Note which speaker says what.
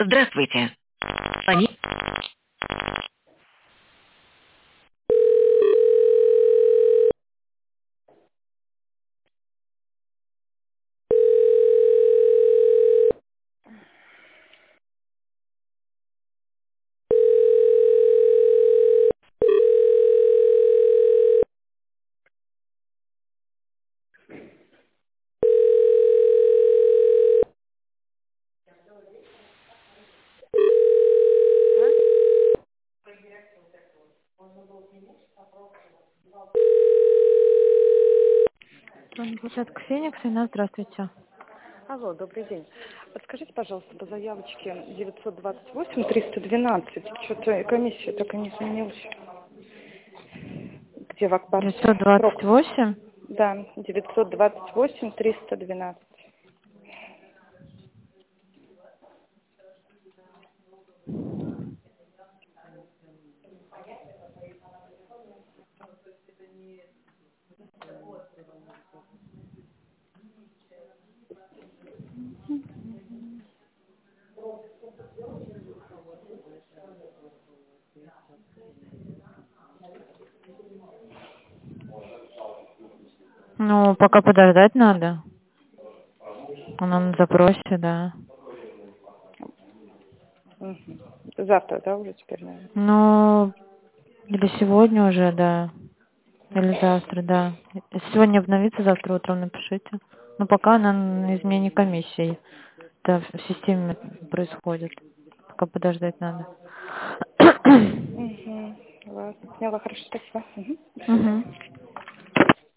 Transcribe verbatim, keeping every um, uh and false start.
Speaker 1: Здравствуйте. Они...
Speaker 2: А?
Speaker 3: Главная площадка Феникс, Инна, здравствуйте.
Speaker 2: Алло, добрый день. Подскажите, пожалуйста, по заявочке девятьсот двадцать восемь триста двенадцать, что-то комиссия так и не изменилась. Где в Акбарсе?
Speaker 3: девятьсот двадцать
Speaker 2: Срок.
Speaker 3: восемь.
Speaker 2: Да, девятьсот двадцать восемь триста двенадцать.
Speaker 3: Ну, пока подождать надо. Она на запросе, да.
Speaker 2: Мгм. Завтра, да, уже теперь, наверное?
Speaker 3: Ну, или сегодня уже, да. Или завтра, да. Если сегодня обновится, завтра утром напишите. Но пока она на измене комиссии. Это в системе происходит. Пока подождать надо.
Speaker 2: Угу. Ладно, поняла, хорошо, спасибо. Мгм. До
Speaker 3: Угу.
Speaker 2: свидания.